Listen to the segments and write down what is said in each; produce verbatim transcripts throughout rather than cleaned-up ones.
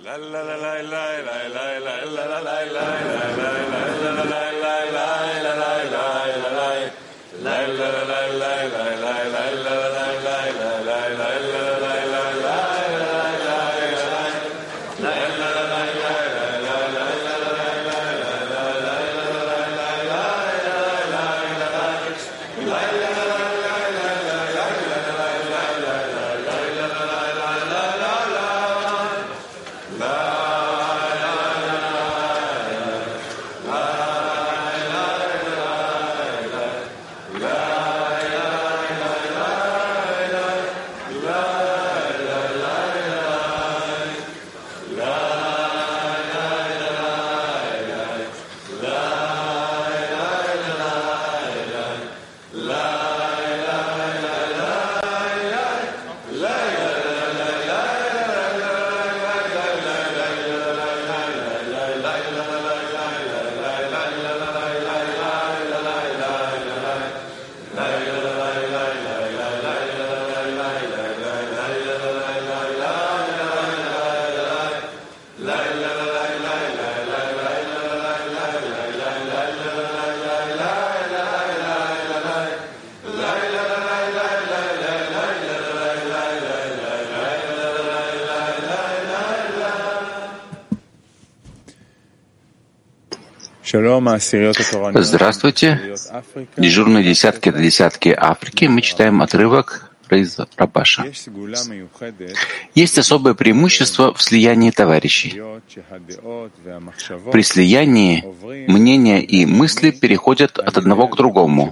Здравствуйте. Дежурные десятки до десятки Африки. Мы читаем отрывок из Рабаша. Есть особое преимущество в слиянии товарищей. При слиянии мнения и мысли переходят от одного к другому.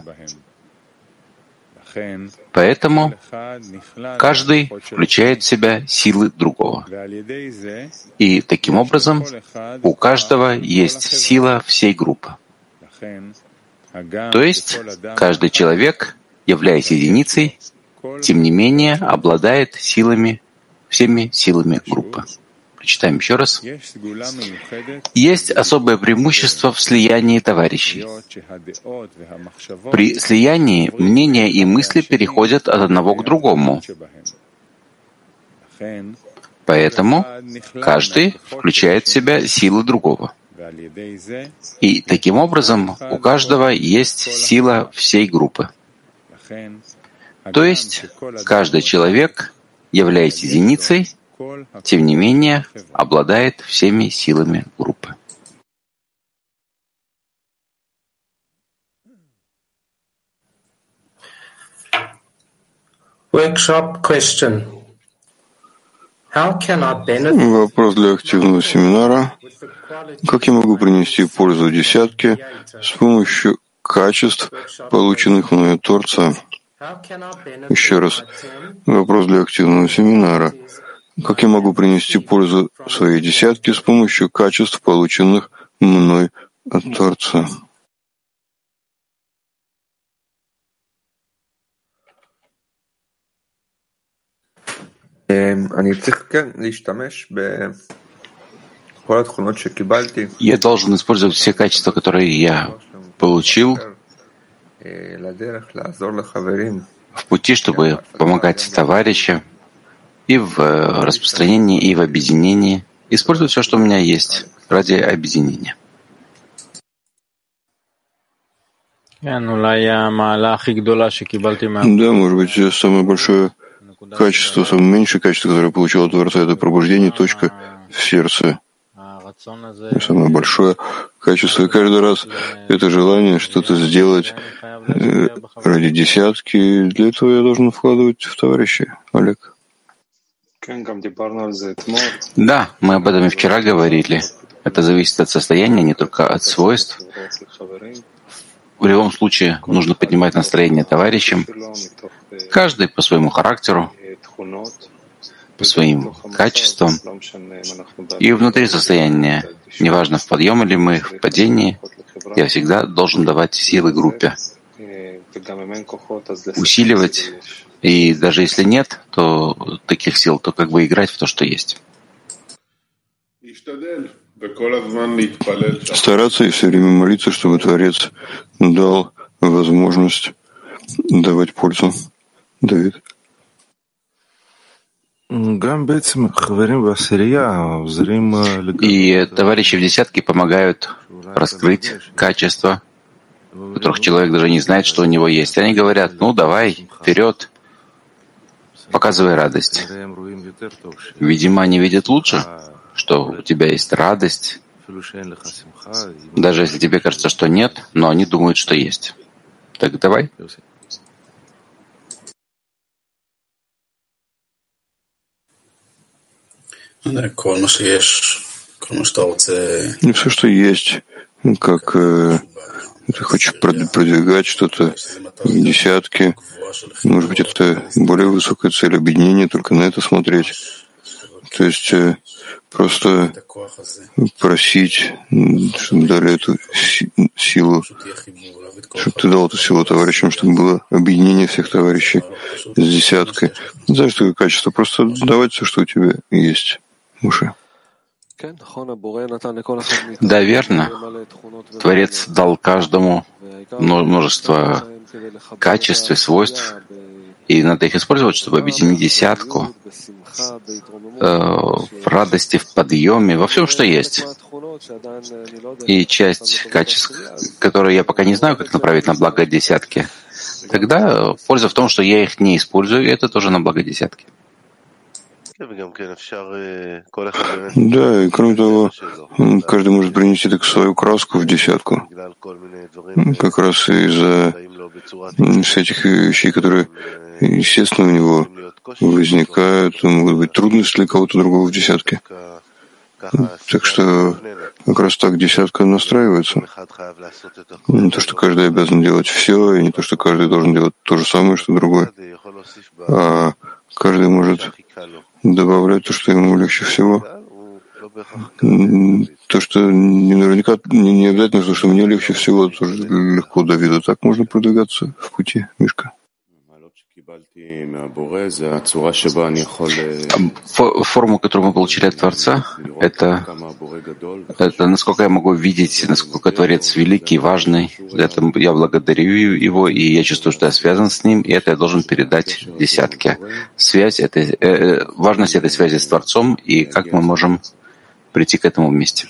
Поэтому каждый включает в себя силы другого. И таким образом у каждого есть сила всей группы. То есть каждый человек, являясь единицей, тем не менее обладает силами, всеми силами группы. Читаем еще раз. Есть особое преимущество в слиянии товарищей. При слиянии мнения и мысли переходят от одного к другому. Поэтому каждый включает в себя силы другого. И таким образом у каждого есть сила всей группы. То есть каждый человек, являясь единицей, тем не менее, обладает всеми силами группы. Workshop question. Вопрос для активного семинара. Как я могу принести пользу десятке с помощью качеств, полученных мною от Творца? Еще раз. Вопрос для активного семинара. Как я могу принести пользу своей десятке с помощью качеств, полученных мной от Творца? Я должен использовать все качества, которые я получил в пути, чтобы помогать товарищам, и в распространении, и в объединении. Использую все, что у меня есть, ради объединения. Да, может быть, самое большое качество, самое меньшее качество, которое я получил от Творца, это пробуждение, точка в сердце. И самое большое качество, и каждый раз это желание что-то сделать ради десятки. Для этого я должен вкладывать в товарищей. Олег. Да, мы об этом и вчера говорили. Это зависит от состояния, не только от свойств. В любом случае нужно поднимать настроение товарищам, каждый по своему характеру, по своим качествам. И внутри состояния, неважно, в подъеме ли мы, в падении, я всегда должен давать силы группе, усиливать. И даже если нет, то таких сил, то как бы играть в то, что есть. Стараться и все время молиться, чтобы Творец дал возможность давать пользу. Давид. И товарищи в десятке помогают раскрыть качества, которых человек даже не знает, что у него есть. Они говорят: ну давай, вперед, показывай радость. Видимо, они видят лучше, что у тебя есть радость, даже если тебе кажется, что нет, но они думают, что есть. Так давай. И все, что есть, как э, ты хочешь продвигать что-то в десятке, может быть, это более высокая цель объединения, только на это смотреть. То есть э, просто просить, чтобы дали эту силу, чтобы ты дал эту силу товарищам, чтобы было объединение всех товарищей с десяткой. Не знаю, что такое качество, просто давать все, что у тебя есть. Муше. Да, верно. Творец дал каждому множество качеств и свойств, и надо их использовать, чтобы объединить десятку э, в радости, в подъеме, во всем, что есть. И часть качеств, которые я пока не знаю, как направить на благо десятки, тогда польза в том, что я их не использую, и это тоже на благо десятки. Да, и кроме того, каждый может принести так свою краску в десятку. Как раз из-за всех вещей, которые, естественно, у него возникают, могут быть трудности для кого-то другого в десятке. Так что как раз так десятка настраивается. Не то, что каждый обязан делать все, и не то, что каждый должен делать то же самое, что другой, а каждый может добавлять то, что ему легче всего. То, что не наверняка не, не обязательно, то, что мне легче всего, тоже легко Давиду. Так можно продвигаться в пути, Мишка. Форму, которую мы получили от Творца, это, это насколько я могу видеть, насколько Творец великий, важный. За это я благодарю его, и я чувствую, что я связан с ним, и это я должен передать десятке. Связь этой, э, важность этой связи с Творцом, и как мы можем прийти к этому вместе.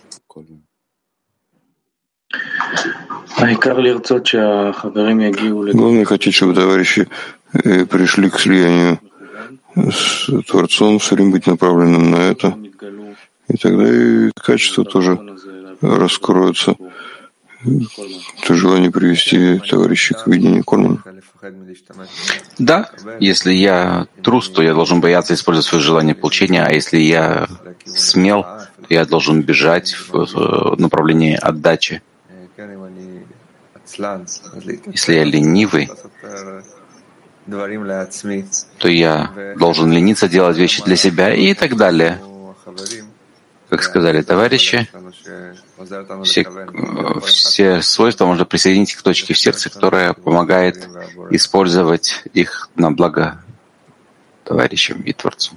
Главное хотеть, чтобы товарищи пришли к слиянию с Творцом, все время быть направленным на это. И тогда и качества тоже раскроются. Это желание привести товарищей к объединению Кормана. Да, если я трус, то я должен бояться использовать свое желание получения, а если я смел, то я должен бежать в направлении отдачи. Если я ленивый, то я должен лениться, делать вещи для себя и так далее. Как сказали товарищи, все, все свойства можно присоединить к точке в сердце, которая помогает использовать их на благо товарищам и Творцу.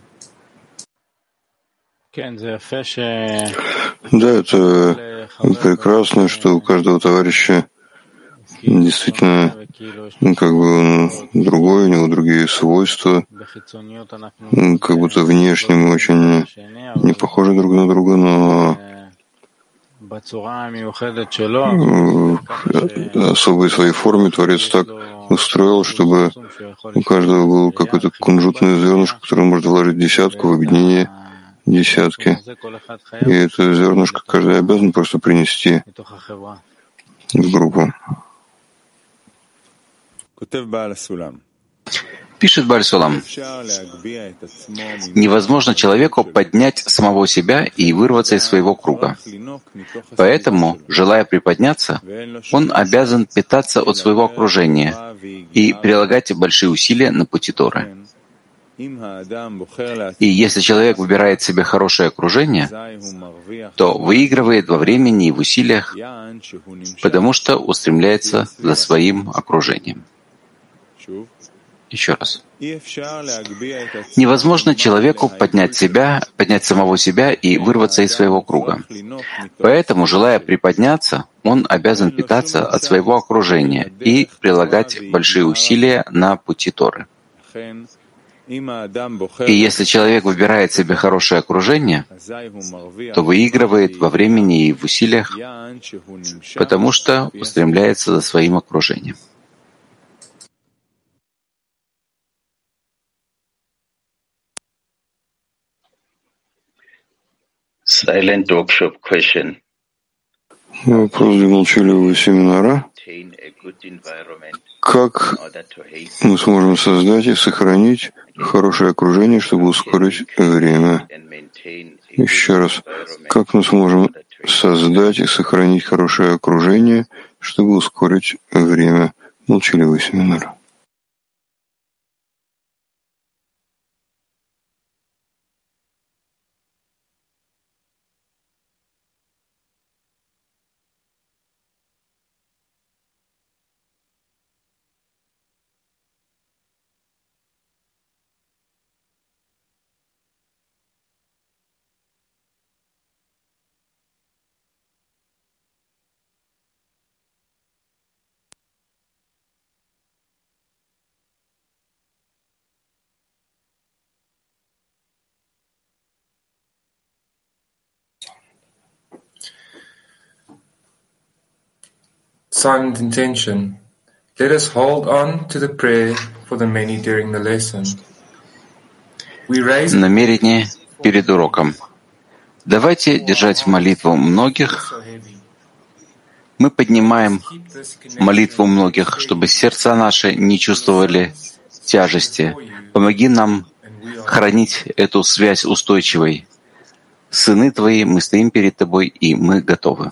Да, это прекрасно, что у каждого товарища действительно, ну, как бы он другой, у него другие свойства, как будто внешне мы очень не похожи друг на друга, но в особой своей форме Творец так устроил, чтобы у каждого было какое-то кунжутное зернышко, которое он может вложить в десятку, в объединение десятки. И это зернышко каждый обязан просто принести в группу. Пишет Бааль Сулам: невозможно человеку поднять самого себя и вырваться из своего круга. Поэтому, желая приподняться, он обязан питаться от своего окружения и прилагать большие усилия на пути Торы. И если человек выбирает себе хорошее окружение, то выигрывает во времени и в усилиях, потому что устремляется за своим окружением. Еще раз. Невозможно человеку поднять себя, поднять самого себя и вырваться из своего круга. Поэтому, желая приподняться, он обязан питаться от своего окружения и прилагать большие усилия на пути Торы. И если человек выбирает себе хорошее окружение, то выигрывает во времени и в усилиях, потому что устремляется за своим окружением. Silent workshop question. Вопрос для молчаливого семинара. Как мы сможем создать и сохранить хорошее окружение, чтобы ускорить время? Еще раз. Как мы сможем создать и сохранить хорошее окружение, чтобы ускорить время? Молчаливый семинар. Silent intention. Let us hold on to the prayer for the many during the lesson. We raise Намерение перед уроком. Давайте держать молитву многих. Мы поднимаем молитву многих, чтобы сердца наши не чувствовали тяжести. Помоги нам хранить эту связь устойчивой. Сыны Твои, мы стоим перед Тобой, и мы готовы.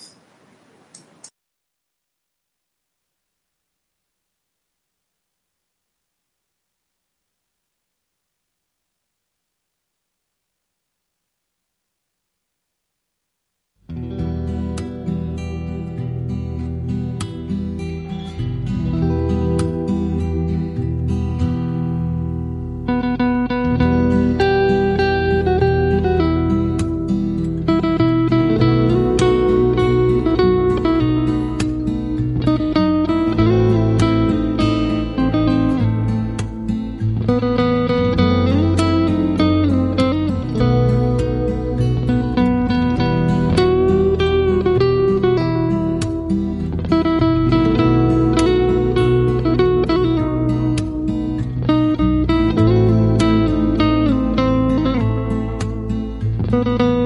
Thank you.